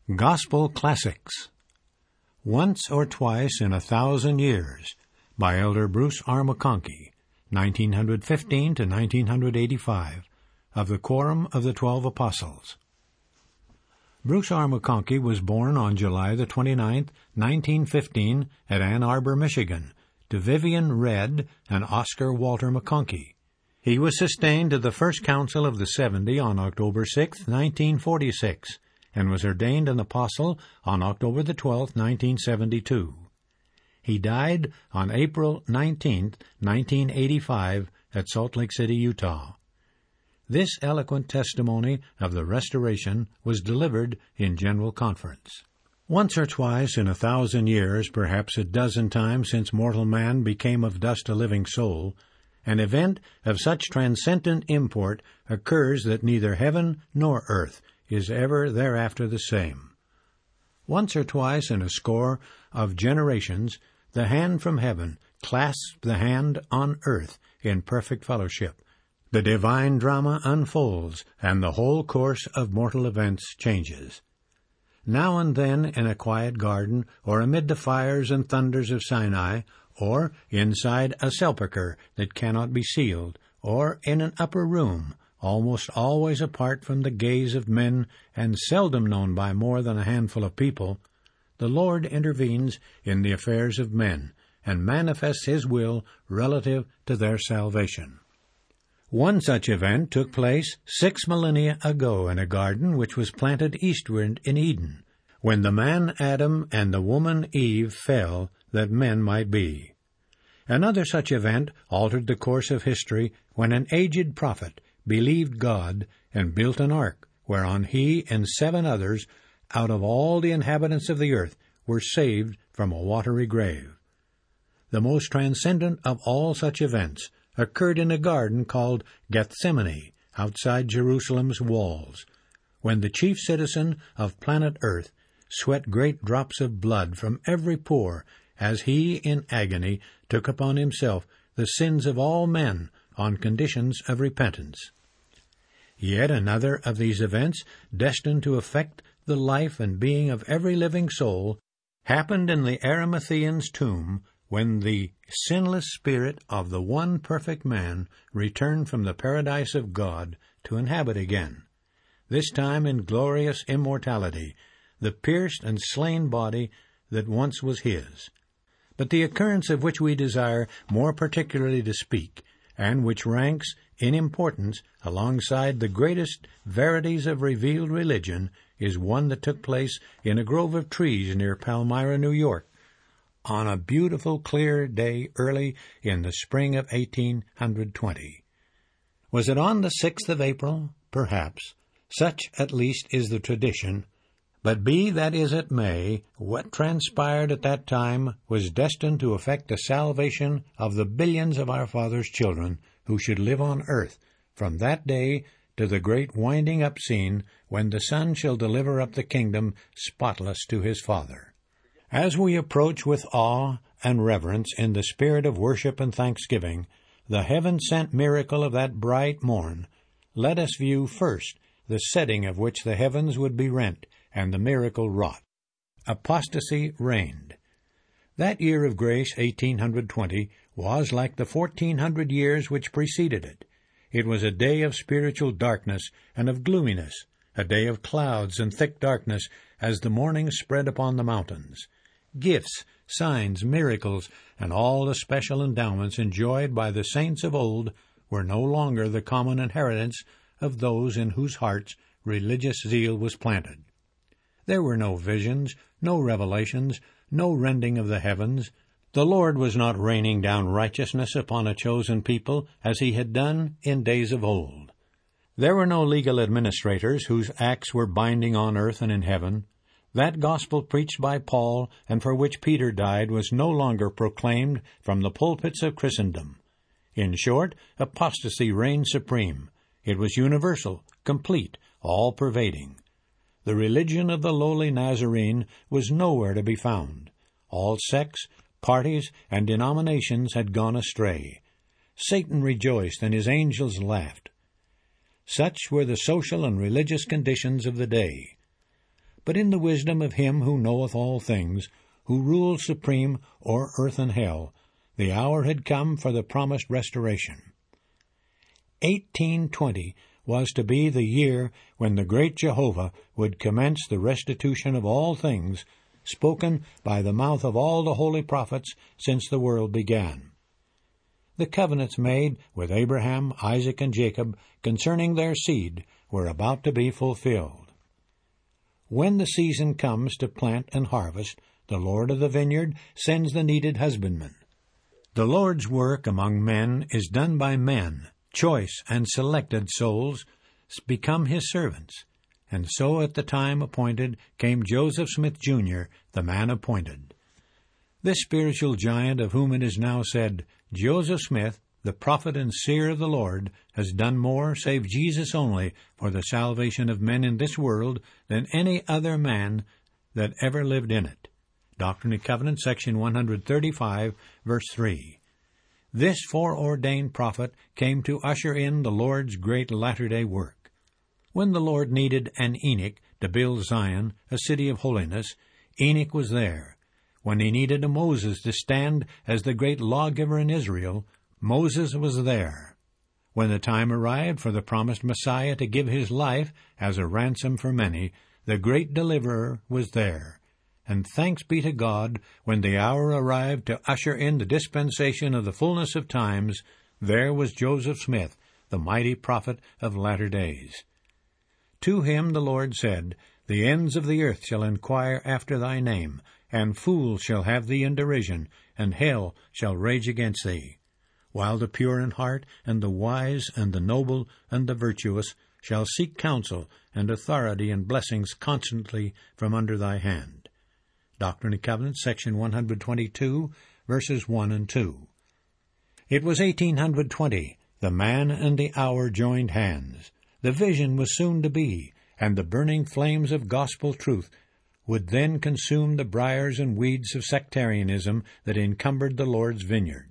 Gospel Classics. Once or Twice in 1,000 Years by Elder Bruce R. McConkie, 1915 to 1985, of the Quorum of the 12 Apostles. Bruce R. McConkie was born on July the 29th, 1915, at Ann Arbor, Michigan, to Vivian Red and Oscar Walter McConkie. He was sustained to the First Council of the 70 on October 6, 1946, and was ordained an apostle on October the 12th, 1972. He died on April 19th, 1985, at Salt Lake City, Utah. This eloquent testimony of the Restoration was delivered in General Conference. Once or twice in 1,000 years, perhaps a dozen times since mortal man became of dust a living soul, an event of such transcendent import occurs that neither heaven nor earth is ever thereafter the same. Once or twice in a score of generations, the hand from heaven clasps the hand on earth in perfect fellowship. The divine drama unfolds, and the whole course of mortal events changes. Now and then in a quiet garden, or amid the fires and thunders of Sinai, or inside a sepulchre that cannot be sealed, or in an upper room, almost always apart from the gaze of men and seldom known by more than a handful of people, the Lord intervenes in the affairs of men and manifests His will relative to their salvation. One such event took place 6 millennia ago in a garden which was planted eastward in Eden, when the man Adam and the woman Eve fell that men might be. Another such event altered the course of history when an aged prophet believed God and built an ark, whereon he and 7 others out of all the inhabitants of the earth were saved from a watery grave. The most transcendent of all such events occurred in a garden called Gethsemane, outside Jerusalem's walls, when the chief citizen of planet Earth sweat great drops of blood from every pore as he, in agony, took upon himself the sins of all men on conditions of repentance. Yet another of these events, destined to affect the life and being of every living soul, happened in the Arimathean's tomb when the sinless spirit of the one perfect man returned from the paradise of God to inhabit again, this time in glorious immortality, the pierced and slain body that once was his. But the occurrence of which we desire more particularly to speak, and which ranks in importance alongside the greatest verities of revealed religion, is one that took place in a grove of trees near Palmyra, New York, on a beautiful clear day early in the spring of 1820. Was it on the 6th of April? Perhaps. Such at least is the tradition. But be that as it may, what transpired at that time was destined to effect the salvation of the billions of our Father's children who should live on earth from that day to the great winding-up scene when the Son shall deliver up the kingdom spotless to His Father. As we approach with awe and reverence in the spirit of worship and thanksgiving the heaven-sent miracle of that bright morn, let us view first the setting of which the heavens would be rent and the miracle wrought. Apostasy reigned. That year of grace, 1820, was like the 1400 years which preceded it. It was a day of spiritual darkness and of gloominess, a day of clouds and thick darkness as the morning spread upon the mountains. Gifts, signs, miracles, and all the special endowments enjoyed by the saints of old were no longer the common inheritance of those in whose hearts religious zeal was planted. There were no visions, no revelations, no rending of the heavens. The Lord was not raining down righteousness upon a chosen people as He had done in days of old. There were no legal administrators whose acts were binding on earth and in heaven. That gospel preached by Paul and for which Peter died was no longer proclaimed from the pulpits of Christendom. In short, apostasy reigned supreme. It was universal, complete, all-pervading. The religion of the lowly Nazarene was nowhere to be found. All sects, parties, and denominations had gone astray. Satan rejoiced and his angels laughed. Such were the social and religious conditions of the day. but in the wisdom of him who knoweth all things, who rules supreme o'er earth and hell, the hour had come for the promised restoration. 1820 was to be the year when the great Jehovah would commence the restitution of all things, spoken by the mouth of all the holy prophets since the world began. The covenants made with Abraham, Isaac, and Jacob concerning their seed were about to be fulfilled. When the season comes to plant and harvest, the Lord of the vineyard sends the needed husbandman. The Lord's work among men is done by men. Choice and selected souls become his servants. And so at the time appointed came Joseph Smith, Jr., the man appointed. This spiritual giant of whom it is now said, Joseph Smith, the prophet and seer of the Lord, has done more, save Jesus only, for the salvation of men in this world than any other man that ever lived in it. Doctrine and Covenants, section 135, verse 3. This foreordained prophet came to usher in the Lord's great latter-day work. When the Lord needed an Enoch to build Zion, a city of holiness, Enoch was there. When he needed a Moses to stand as the great lawgiver in Israel, Moses was there. When the time arrived for the promised Messiah to give his life as a ransom for many, the great deliverer was there. And thanks be to God, when the hour arrived to usher in the dispensation of the fullness of times, there was Joseph Smith, the mighty prophet of latter days. To him the Lord said, The ends of the earth shall inquire after thy name, and fools shall have thee in derision, and hell shall rage against thee. While the pure in heart, and the wise, and the noble, and the virtuous shall seek counsel, and authority and blessings constantly from under thy hand. Doctrine and Covenants, section 122, verses 1 and 2. It was 1820. The man and the hour joined hands. The vision was soon to be, and the burning flames of gospel truth would then consume the briars and weeds of sectarianism that encumbered the Lord's vineyard.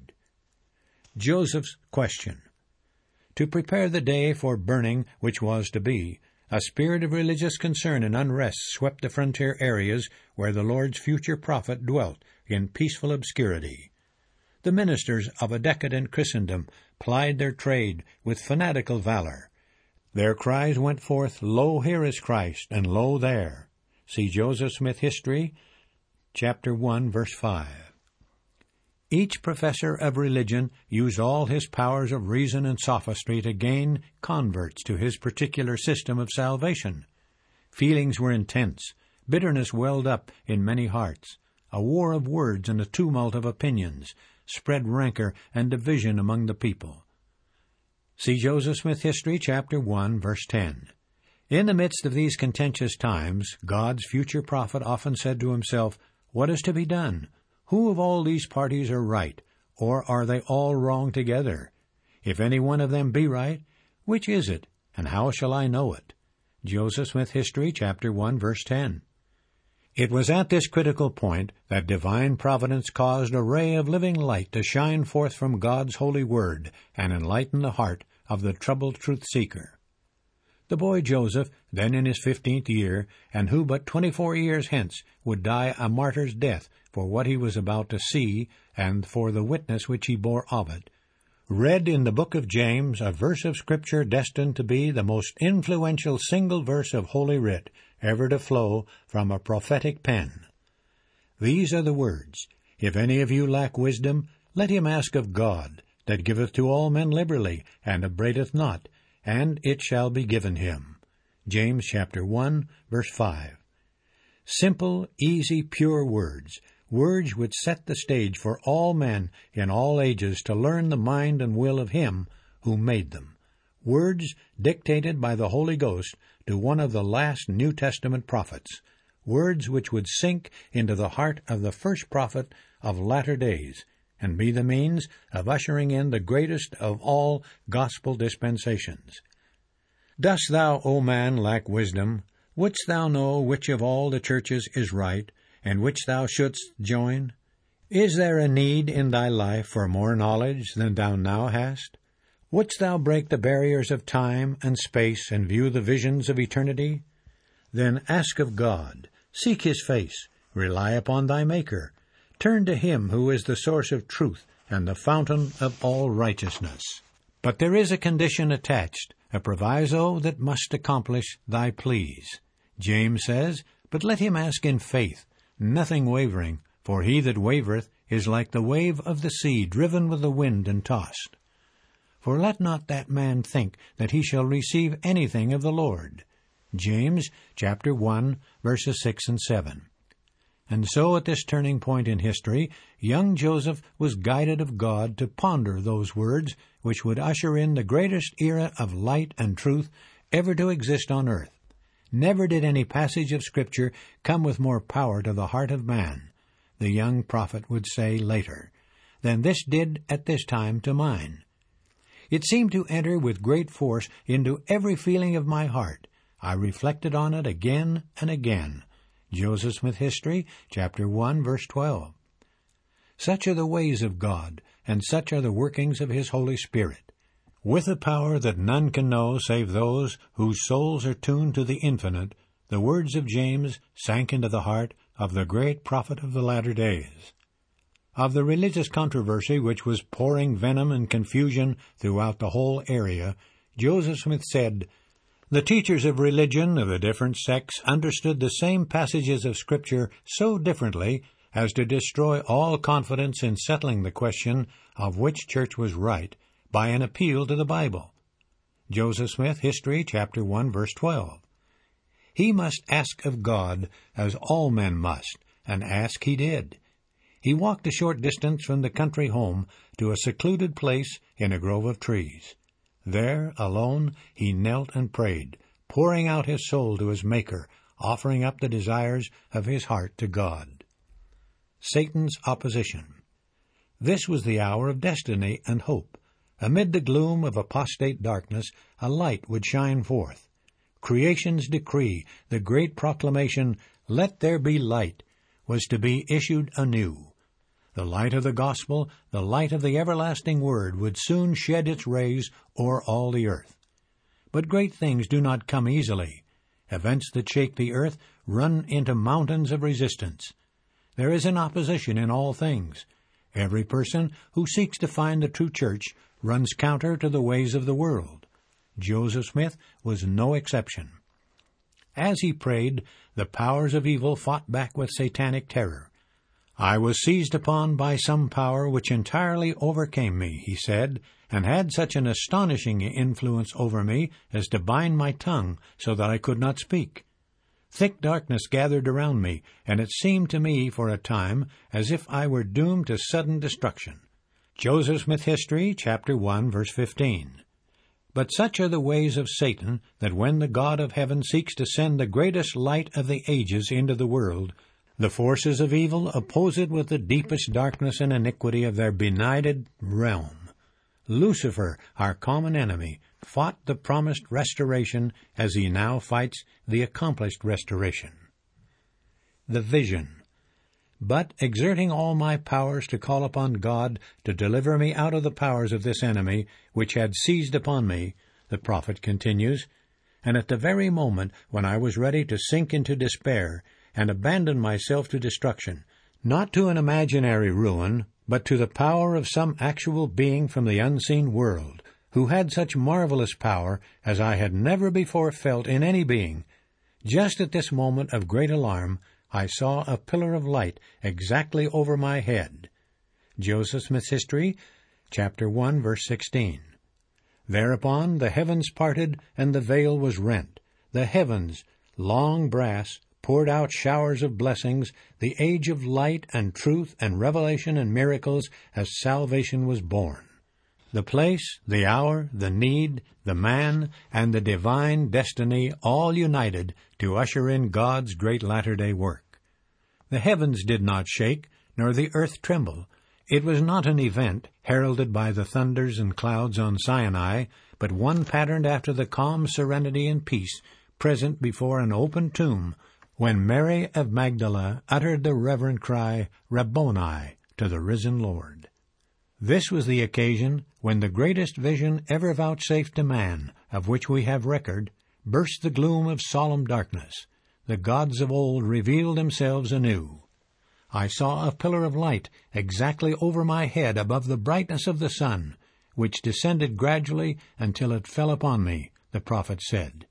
Joseph's question. To prepare the day for burning which was to be, a spirit of religious concern and unrest swept the frontier areas where the Lord's future prophet dwelt in peaceful obscurity. The ministers of a decadent Christendom plied their trade with fanatical valor. Their cries went forth, Lo, here is Christ, and lo, there. See Joseph Smith History, chapter 1, verse 5. Each professor of religion used all his powers of reason and sophistry to gain converts to his particular system of salvation. Feelings were intense. Bitterness welled up in many hearts. A war of words and a tumult of opinions spread rancor and division among the people. See Joseph Smith History, chapter 1, verse 10. In the midst of these contentious times, God's future prophet often said to himself, What is to be done? Who of all these parties are right, or are they all wrong together? If any one of them be right, which is it, and how shall I know it? Joseph Smith History, chapter 1, verse 10. It was at this critical point that divine providence caused a ray of living light to shine forth from God's holy word and enlighten the heart of the troubled truth-seeker. The boy Joseph, then in his 15th year, and who but 24 years hence would die a martyr's death for what he was about to see and for the witness which he bore of it, read in the book of James a verse of Scripture destined to be the most influential single verse of Holy Writ ever to flow from a prophetic pen. These are the words, If any of you lack wisdom, let him ask of God, that giveth to all men liberally, and upbraideth not, and it shall be given him. James chapter 1, verse 5. Simple, easy, pure words, words which set the stage for all men in all ages to learn the mind and will of Him who made them. Words dictated by the Holy Ghost to one of the last New Testament prophets. Words which would sink into the heart of the first prophet of latter days, and be the means of ushering in the greatest of all gospel dispensations. Dost thou, O man, lack wisdom? Wouldst thou know which of all the churches is right, and which thou shouldst join? Is there a need in thy life for more knowledge than thou now hast? Wouldst thou break the barriers of time and space and view the visions of eternity? Then ask of God, seek his face, rely upon thy Maker, turn to him who is the source of truth and the fountain of all righteousness. But there is a condition attached, a proviso that must accomplish thy pleas. James says, But let him ask in faith, nothing wavering, for he that wavereth is like the wave of the sea, driven with the wind and tossed. For let not that man think that he shall receive anything of the Lord. James chapter 1, verses 6 and 7. And so at this turning point in history, young Joseph was guided of God to ponder those words which would usher in the greatest era of light and truth ever to exist on earth. Never did any passage of Scripture come with more power to the heart of man, the young prophet would say later, than this did at this time to mine. It seemed to enter with great force into every feeling of my heart. I reflected on it again and again. Joseph Smith History, chapter 1, verse 12. Such are the ways of God, and such are the workings of his Holy Spirit, with a power that none can know save those whose souls are tuned to the infinite. The words of James sank into the heart of the great prophet of the latter days. Of the religious controversy which was pouring venom and confusion throughout the whole area, Joseph Smith said, The teachers of religion of the different sects understood the same passages of Scripture so differently as to destroy all confidence in settling the question of which church was right by an appeal to the Bible. Joseph Smith History, chapter 1, verse 12. He must ask of God, as all men must, and ask he did. He walked a short distance from the country home to a secluded place in a grove of trees. There, alone, he knelt and prayed, pouring out his soul to his Maker, offering up the desires of his heart to God. Satan's opposition. This was the hour of destiny and hope. Amid the gloom of apostate darkness, a light would shine forth. Creation's decree, the great proclamation, "Let there be light," was to be issued anew. The light of the gospel, the light of the everlasting word, would soon shed its rays o'er all the earth. But great things do not come easily. Events that shake the earth run into mountains of resistance. There is an opposition in all things. Every person who seeks to find the true church runs counter to the ways of the world. Joseph Smith was no exception. As he prayed, the powers of evil fought back with satanic terror. "I was seized upon by some power which entirely overcame me," he said, "and had such an astonishing influence over me as to bind my tongue so that I could not speak. Thick darkness gathered around me, and it seemed to me for a time as if I were doomed to sudden destruction." Joseph Smith History, chapter 1, verse 15. But such are the ways of Satan that when the God of heaven seeks to send the greatest light of the ages into the world, the forces of evil oppose it with the deepest darkness and iniquity of their benighted realm. Lucifer, our common enemy, fought the promised restoration as he now fights the accomplished restoration. The vision. But, exerting all my powers to call upon God to deliver me out of the powers of this enemy which had seized upon me, the prophet continues, and at the very moment when I was ready to sink into despair and abandon myself to destruction, not to an imaginary ruin, but to the power of some actual being from the unseen world, who had such marvelous power as I had never before felt in any being, just at this moment of great alarm, I saw a pillar of light exactly over my head. Joseph Smith's History, chapter 1, verse 16. Thereupon the heavens parted, and the veil was rent. The heavens, long brass, poured out showers of blessings, the age of light and truth and revelation and miracles, as salvation was born. The place, the hour, the need, the man, and the divine destiny all united to usher in God's great latter-day work. The heavens did not shake, nor the earth tremble. It was not an event heralded by the thunders and clouds on Sinai, but one patterned after the calm serenity and peace present before an open tomb when Mary of Magdala uttered the reverent cry, "Rabboni," to the risen Lord. This was the occasion when the greatest vision ever vouchsafed to man, of which we have record, burst the gloom of solemn darkness. the gods of old revealed themselves anew. I saw a pillar of light exactly over my head above the brightness of the sun, which descended gradually until it fell upon me, the prophet said.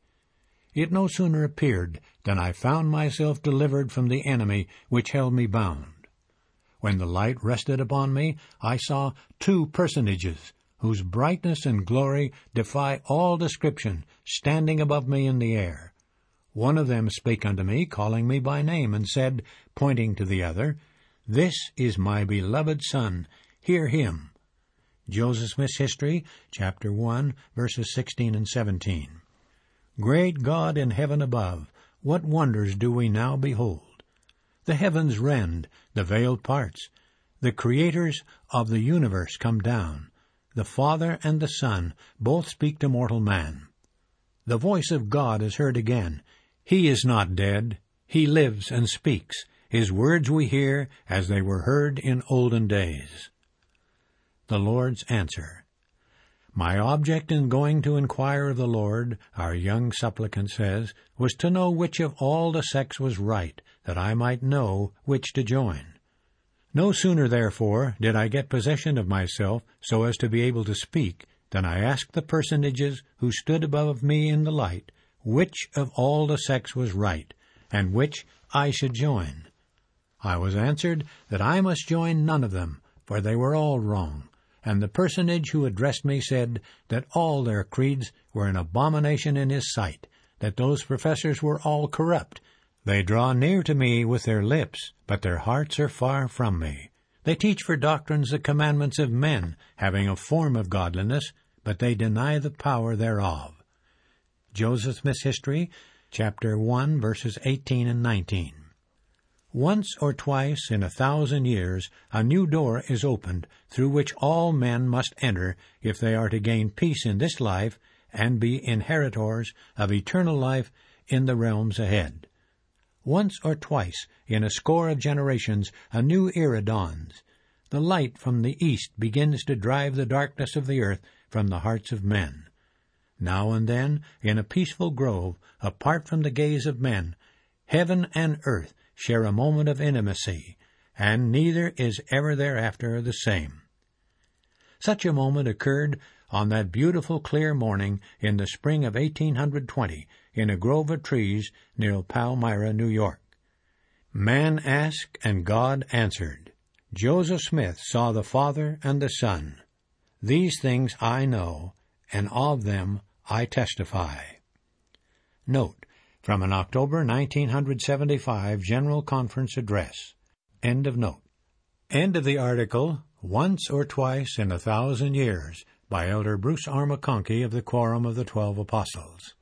It no sooner appeared than I found myself delivered from the enemy which held me bound. When the light rested upon me, I saw two personages, whose brightness and glory defy all description, standing above me in the air. One of them spake unto me, calling me by name, and said, pointing to the other, This is my beloved Son, hear him. Joseph Smith's History, chapter 1, verses 16 and 17. Great God in heaven above, what wonders do we now behold! The heavens rend, the veil parts, the creators of the universe come down. The Father and the Son both speak to mortal man. The voice of God is heard again. He is not dead. He lives and speaks. His words we hear as they were heard in olden days. The Lord's answer. My object in going to inquire of the Lord, our young supplicant says, was to know which of all the sects was right, that I might know which to join. No sooner, therefore, did I get possession of myself so as to be able to speak, than I asked the personages who stood above me in the light, which of all the sects was right, and which I should join. I was answered that I must join none of them, for they were all wrong, and the personage who addressed me said that all their creeds were an abomination in his sight, that those professors were all corrupt. They draw near to me with their lips, but their hearts are far from me. They teach for doctrines the commandments of men, having a form of godliness, but they deny the power thereof. Joseph Smith's History, chapter 1, verses 18 and 19. Once or twice in 1,000 years a new door is opened, through which all men must enter if they are to gain peace in this life and be inheritors of eternal life in the realms ahead. Once or twice in a score of generations a new era dawns. The light from the east begins to drive the darkness of the earth from the hearts of men. Now and then, in a peaceful grove, apart from the gaze of men, heaven and earth share a moment of intimacy, and neither is ever thereafter the same. Such a moment occurred on that beautiful clear morning in the spring of 1820 in a grove of trees near Palmyra, New York. Man asked and God answered. Joseph Smith saw the Father and the Son. These things I know, and of them I testify. Note, from an October 1975 General Conference address. End of note. End of the article, Once or Twice in 1,000 Years, by Elder Bruce R. McConkie of the Quorum of the 12 Apostles.